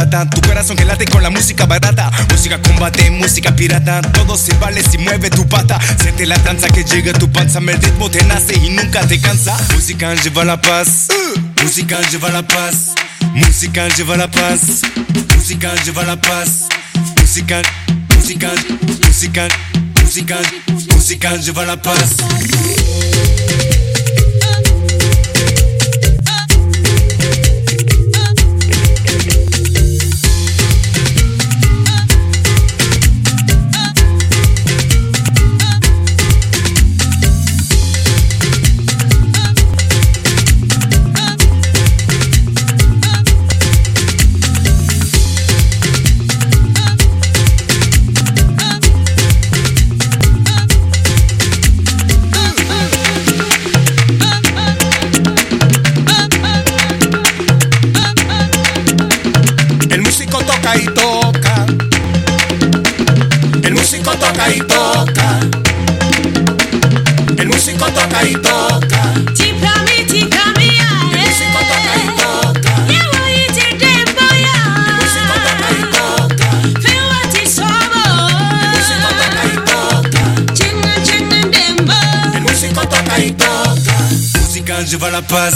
plata. Tu corazón que late con la música barata. Música combate, música pirata. Todo se vale si mueve tu pata. Siente la danza que llega a tu panza. El ritmo te nace y nunca te cansa. Música lleva la paz. Música lleva la paz. Música lleva la paz. Música lleva la paz. Música, música, música, música, música lleva la paz. Y toca, el músico toca y toca. Tikami, tikami, el músico toca y toca. Yewo iti dembo ya. El músico toca y toca. Fiwati sobo. El músico toca y toca. Chinga chinga dembo. El músico toca y toca. Música lleva la paz.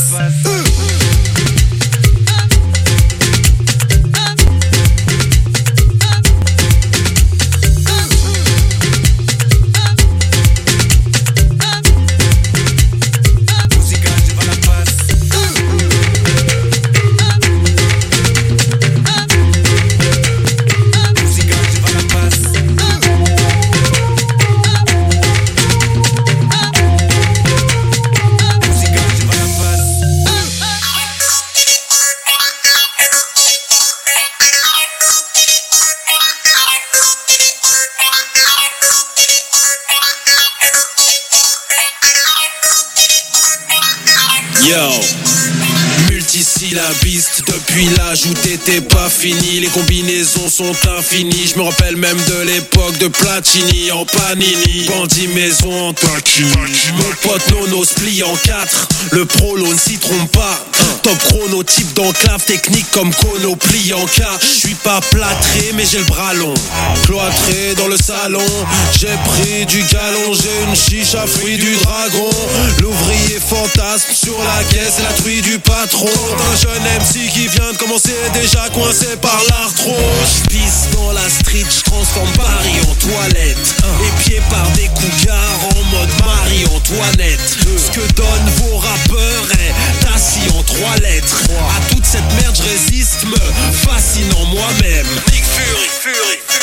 Yo, multisyllabiste, depuis l'ajout t'étais pas fini. Les combinaisons sont infinies. Je me rappelle même de l'époque de Platini en Panini. Bandit maison en taquini. Mon pote Nono se plie en 4. Le prolo ne s'y trompe pas. Top chrono, type d'enclave, technique comme Kono, plie en K. J'suis pas plâtré mais j'ai le bras long. Cloîtré dans le salon, j'ai pris du galon. J'ai une chicha, fruit du dragon. L'ouvrier fantasme sur la caisse et la truie du patron. Un jeune MC qui vient de commencer, déjà coincé par l'arthrose. J'pisse dans la street, j'transforme Paris en toilette. Épié par des cougars en mode Marie-Antoinette. Ce que donnent vos rappeurs est assis en 3 lettres. À toute cette merde j'résiste, me fascinant moi-même. Nick Fury.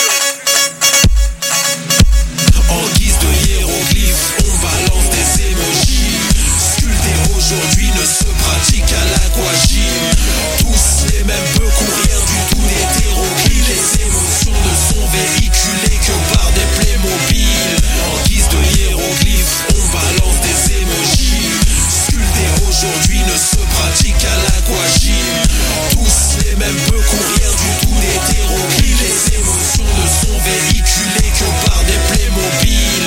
En guise de hiéroglyphe, on balance des émojis. Sculpter aujourd'hui ne se pratique à l'aquagym. Tous les mêmes peu courir du tout hétéroclites. Les émotions ne sont véhiculées que par des Playmobil. En guise de hiéroglyphe, on balance des émojis. Sculpter aujourd'hui ne se pratique à l'aquagym. Tous les mêmes peu courir du tout hétéroclites. Les émotions ne sont véhiculées que par des Playmobil.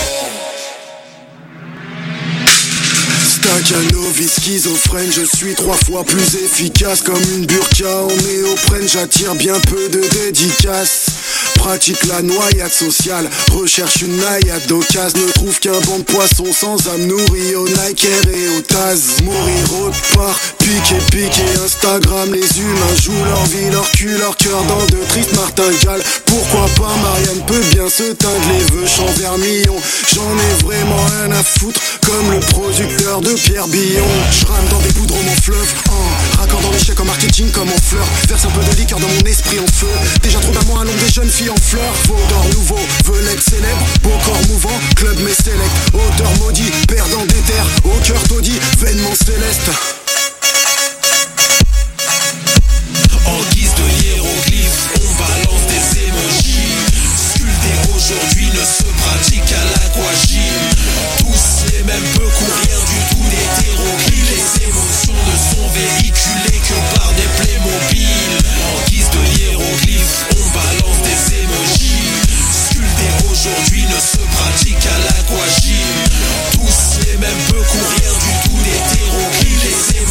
Stakhanovic, schizophrène, je suis 3 fois plus efficace. Comme une burqa en néoprène, j'attire bien peu de dédicaces. Pratique la noyade sociale, recherche une naïade d'occasion. Ne trouve qu'un banc de poissons sans âme nourri au Nike Air et au Taz. Mourir autre part, piquer Instagram. Les humains jouent leur vie, leur cul, leur cœur dans de tristes martingales. Pourquoi pas, Marianne peut bien se teindre les vœux champ vermillon. J'en ai vraiment rien à foutre, comme le producteur de Pierre Billon. J'rame dans des poudres en fleuve, raccordant l'échec en marketing comme en fleurs. Verse un peu de liqueur dans mon esprit en feu. Déjà trop d'amour à l'ombre des jeunes filles en fleurs. Vaudor nouveau, velette célèbre, beau corps mouvant, club mais sélect. Auteur maudit, perdant des terres, au cœur taudis, vainement céleste. En guise de hiéroglyphe, on balance des émojis. Sculpter aujourd'hui ne se pratique à l'aquagym. Tous les mêmes peu courir du tout hétéroclites. Les émotions ne sont véhiculées que par des Playmobil. En guise de hiéroglyphe, on balance des émojis. Sculpter aujourd'hui ne se pratique à l'aquagym. Tous les mêmes peu courir du tout hétéroclites. Les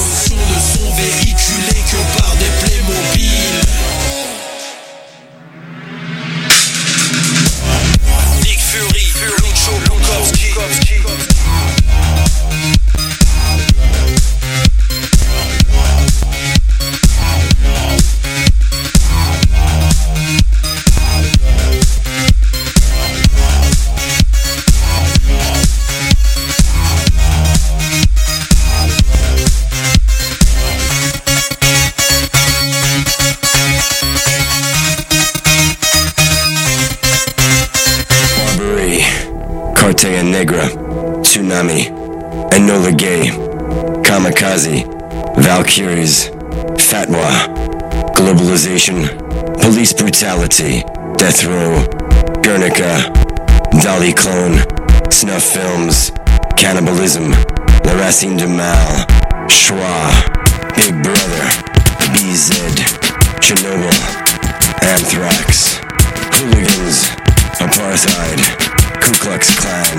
Barbary, Cartea Negra, Tsunami, Enola Gay, Kamikaze, Valkyries, Fatwa, Globalization, Police Brutality, Death Row, Guernica, Dolly Clone, Snuff Films, Cannibalism, La Racine de Mal, Schwa, Big Brother, BZ, Chernobyl, Anthrax, Hooligans, Apartheid, Ku Klux Klan,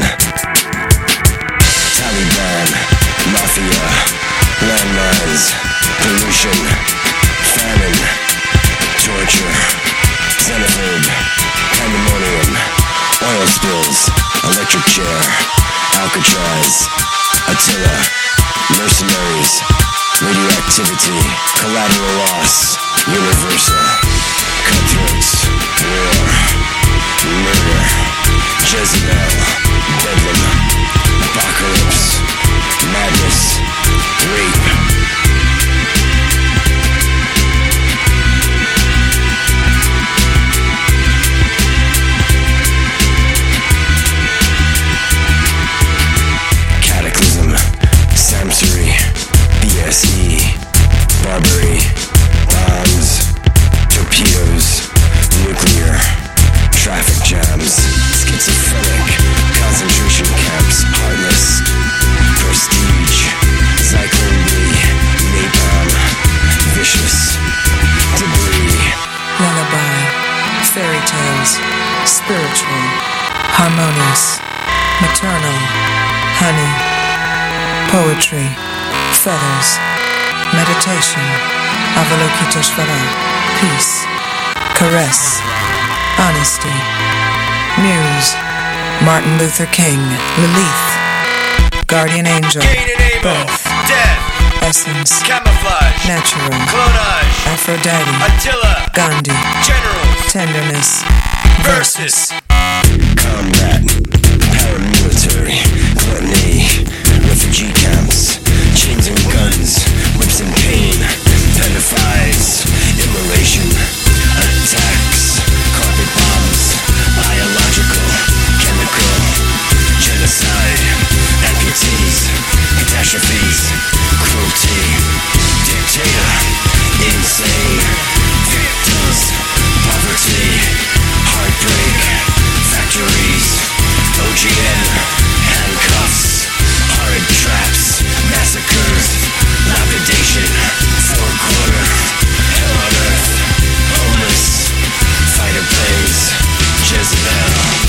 Taliban, Mafia, Landmines, Pollution, Famine, Torture, Xenophobe, Pandemonium, Oil Spills, Electric Chair, Alcatraz, Attila, Mercenaries, Radioactivity, Collateral Loss, Universal, Cutthroats, War, Murder, Jezebel, Bedlam, Apocalypse, Madness, Rape. Cataclysm, Samsari, BSE, Barbary, bombs, torpedoes, nuclear, traffic jams, schizophrenic, concentration camps, heartless, prestige, Zyklon B, napalm, vicious, debris, lullaby, fairy tales, spiritual, harmonious, maternal, honey, poetry, feathers, meditation, Avalokiteshvara, peace, caress, honesty, muse, Martin Luther King, Lilith, guardian angel, birth, death, essence, camouflage, natural, clonage, Aphrodite, Attila, Gandhi, generals, tenderness, versus, combat, paramilitary, gluttony, refugee camps, chains and guns, whips and pain, pedophiles, immolation, attacks, carpet bombs, biological, chemical, genocide, amputees, catastrophes, cruelty, dictator, insane, victims, poverty, heartbreak, factories, OGN, handcuffs, horrid traps, massacres, lapidation, four-quarter, hell on earth, homeless, fighter planes, Jezebel.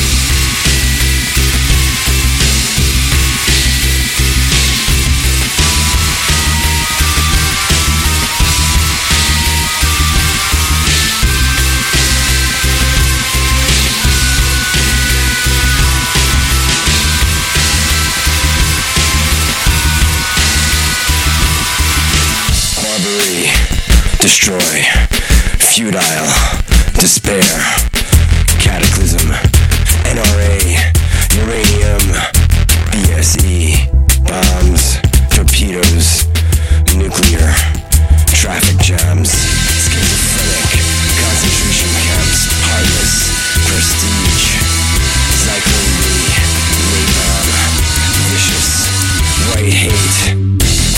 Barbary, destroy, futile, despair, cataclysm, NRA, uranium, BSE, bombs, torpedoes, nuclear, traffic jams, schizophrenic, concentration camps, heartless, prestige, Zyklon B, napalm, vicious, white hate.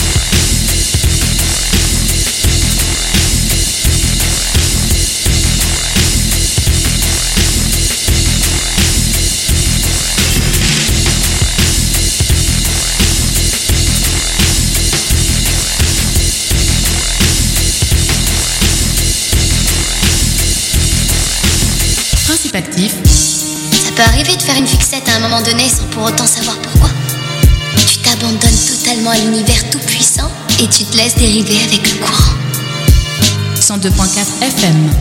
Principe actif. Ça peut arriver de faire une fixette à un moment donné sans pour autant savoir pourquoi. Tu t'abandonnes totalement à l'univers tout puissant et tu te laisses dériver avec le courant. 102.4 FM.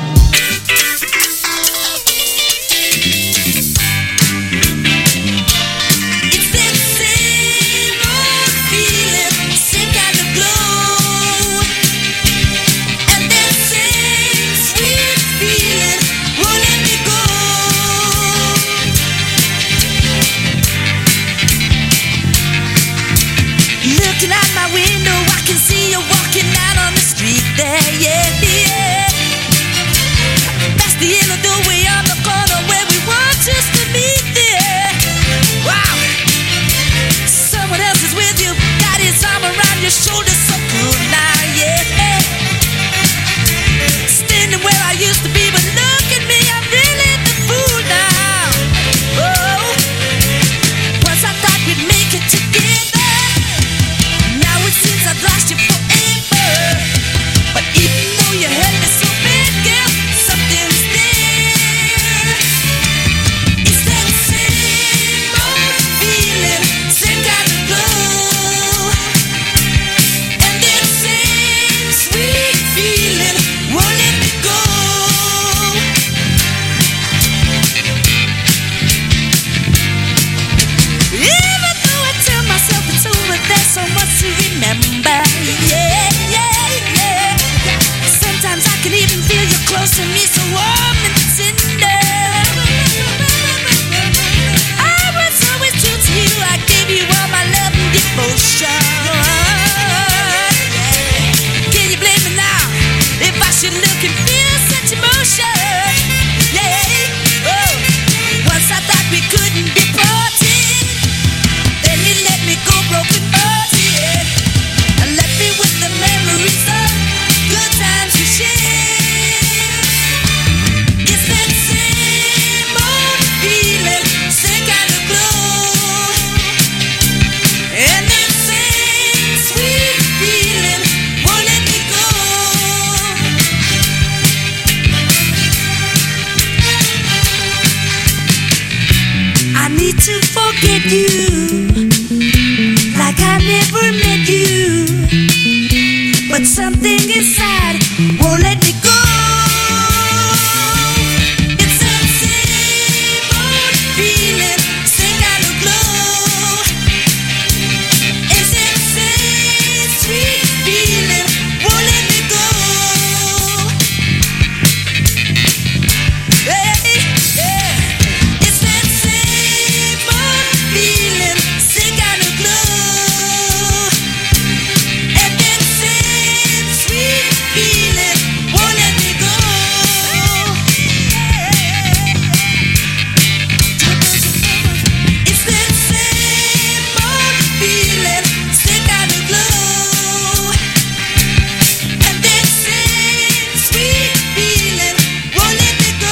Looking out my window, I can see you walking out on the street there, yeah, yeah. Past the end of the way on the corner where we want just to meet. to forget you, like I never met you. But something inside won't let me go. It's that same old feeling, same kind of glow. It's that same sweet feeling, won't let me go. Hey, yeah. It's that same old feeling, same kind of glow. And that same sweet feeling won't let me go. It's that same old feeling, same kind of glow. And that same sweet feeling won't let me go.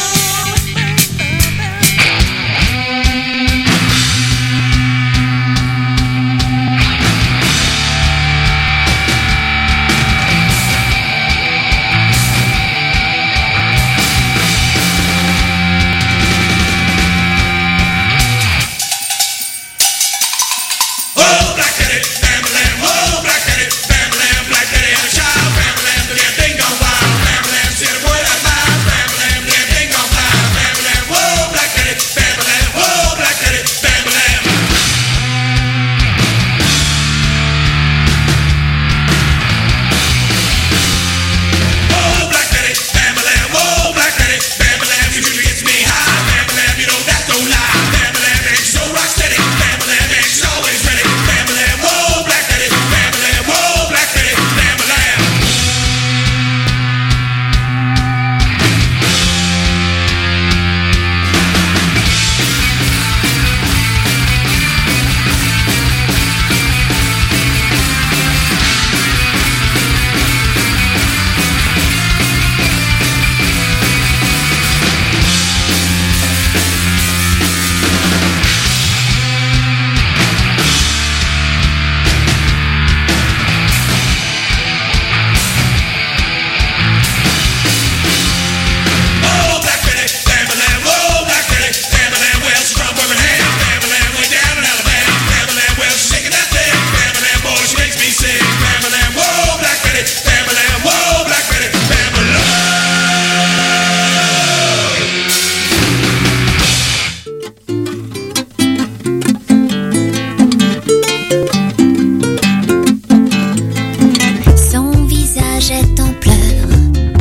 Son visage est en pleurs,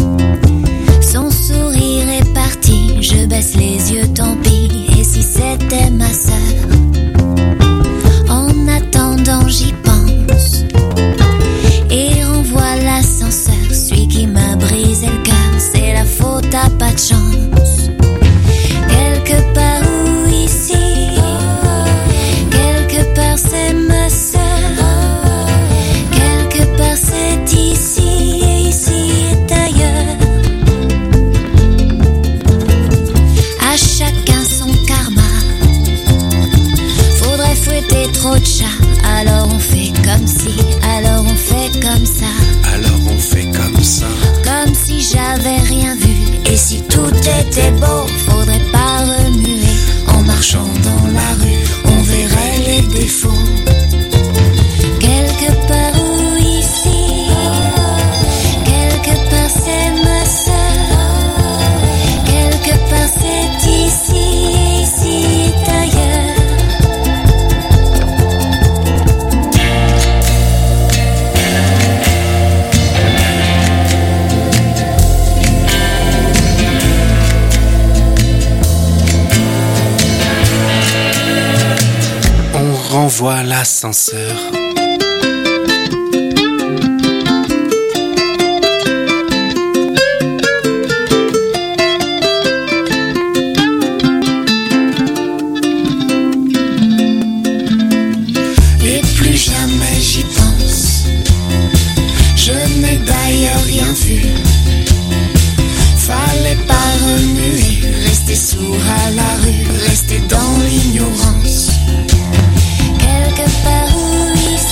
son sourire est parti. Je baisse les yeux, tant pis. Et si c'était ma sœur? En attendant, j'y pense et renvoie l'ascenseur. Celui qui m'a brisé le cœur, c'est la faute à pas de chance. Quelque part où ici, quelque part c'est ma sœur. Quelque part c'est ici, et ici est ailleurs. À chacun son karma. Faudrait fouetter trop de chats. Alors on fait comme si, alors on fait comme ça. Alors on fait comme ça. Comme si j'avais rien vu. Et si tout était beau, faudrait pas remuer. En marchant dans la rue, on verrait les défauts. Quelque part où ici, quelque part c'est ma sœur. Quelque part c'est ici, et ici est ailleurs. On renvoie l'ascenseur. Et plus jamais j'y pense. Je n'ai d'ailleurs rien vu. Fallait pas remuer, rester sourd à la rue, rester dans l'ignorance. Quelque part où ici,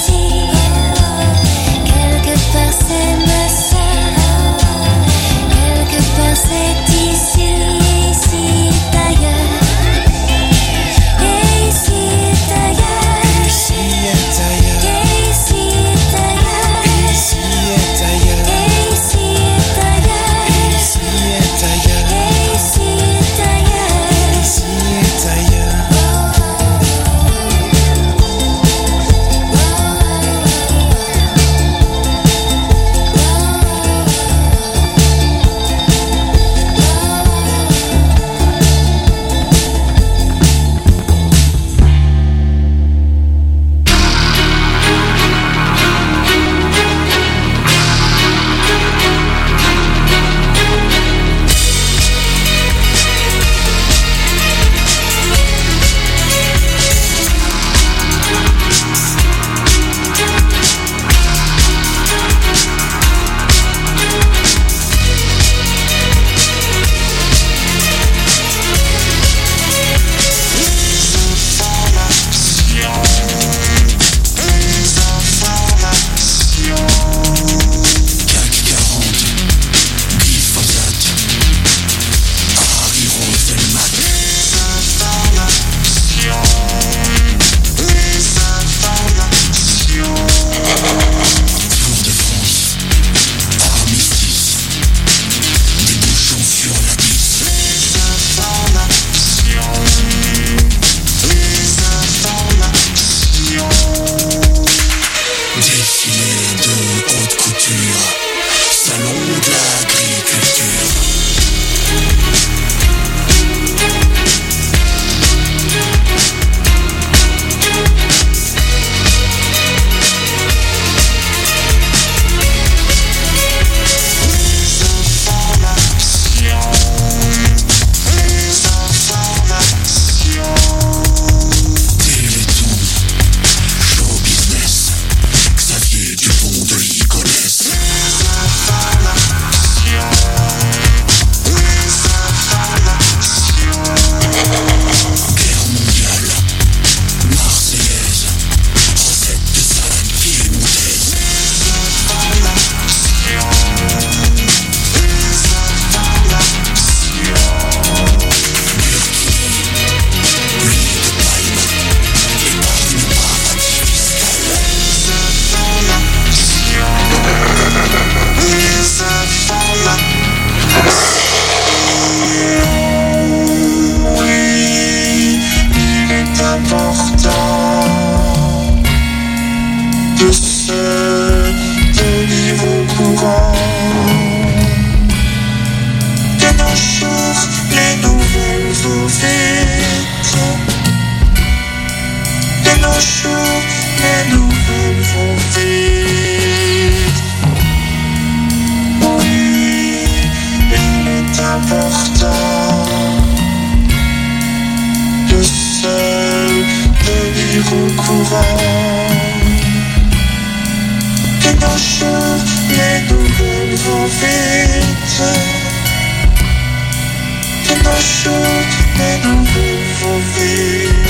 important de se tenir au courant de nos choses, les nouvelles vont vite. De nos jours, les nouvelles vont vite. Oui, il est important de se tenir au courant. De nos jours, les nouvelles vont vite. De nos jours, les nouvelles vont vite.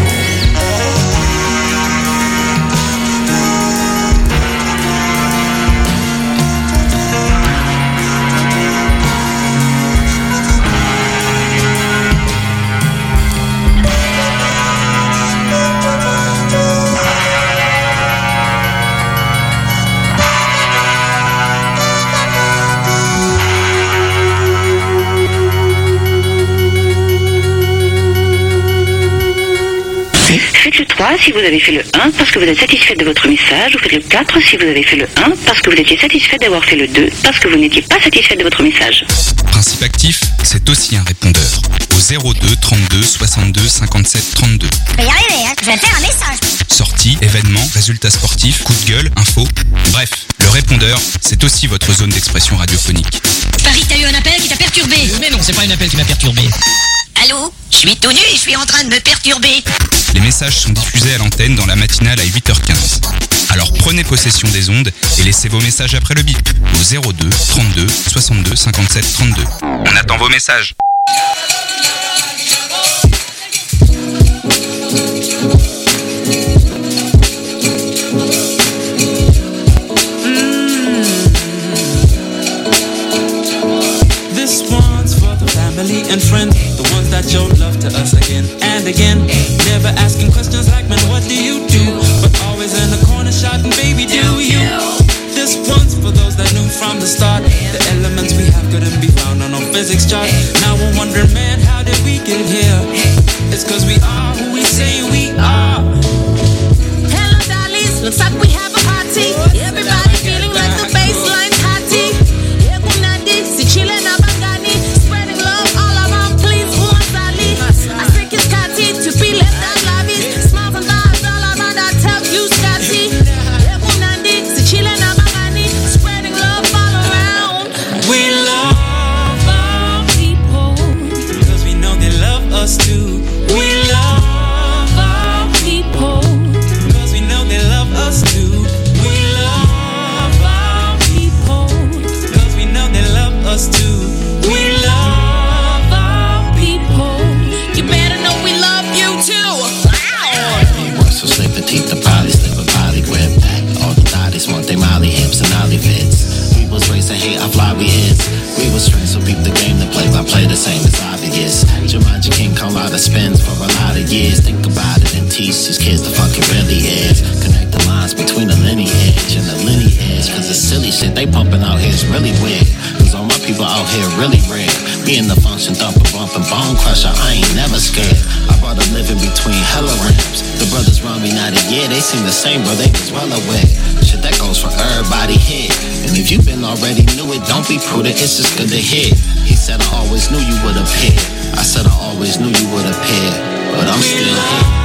Faites le 3 si vous avez fait le 1 parce que vous êtes satisfait de votre message, ou faites le 4 si vous avez fait le 1 parce que vous étiez satisfait d'avoir fait le 2 parce que vous n'étiez pas satisfait de votre message. Principe actif, c'est aussi un répondeur. Au 02 32 62 57 32. Je vais y arriver, hein, je vais faire un message. Sorties, événements, résultats sportifs, coup de gueule, infos. Bref, le répondeur, c'est aussi votre zone d'expression radiophonique. Paris, t'as eu un appel qui t'a perturbé. Mais non, c'est pas un appel qui m'a perturbé. Allô? Je suis tout nu et je suis en train de me perturber. Les messages sont diffusés à l'antenne dans la matinale à 8h15. Alors prenez possession des ondes et laissez vos messages après le bip au 02 32 62 57 32. On attend vos messages. This one's for the family and friends, the ones that showed love to us again and again. Never asking questions like, man, what do you do? But always in the corner shouting, baby, do you? This one's for those that knew from the start the elements we have couldn't be found on no physics chart. Now we're wondering, man, how did we get here? It's cause we are who we say we are. Hello, dollies. Looks like we have a party. Everybody feeling like the bassline's hotty. Egunadi, si chillin' abangani. Spreading love all around, please, Umasali. I think it's Kati to be left out lavish. Smiles and vibes all around, I tell you, Scotty. Egunadi, si chillin' abangani. Spreading love all around. We love our people, cause we know they love us too. We love our people, cause we know they love us too. We love our people, cause we know they love us too. We love our people, You better know we love you too. So slip the teeth, the poly, slip a poly grip. All the thotties want they molly hips and ollie fits. We was raised to hate, I fly we hits. We was trained so peep the game to play by play the same as obvious. Jumanji King come out of spins for a lot of years. Think about it and teach these kids the fuck it really is. Connect the lines between the lineage and the lineage. Cause the silly shit they pumping out here is really weird. Cause all my people out here really rare. Being the function thumper, bumping bone crusher, I ain't never scared. I brought a living between hella ramps. The brothers run me not a year, they seem the same, bro, they was well aware. Shit that goes for everybody here. And if you been already knew it, don't be prudent, it's just good to hear. He said I always knew you would appear. I said I always knew you would appear, but I'm still here.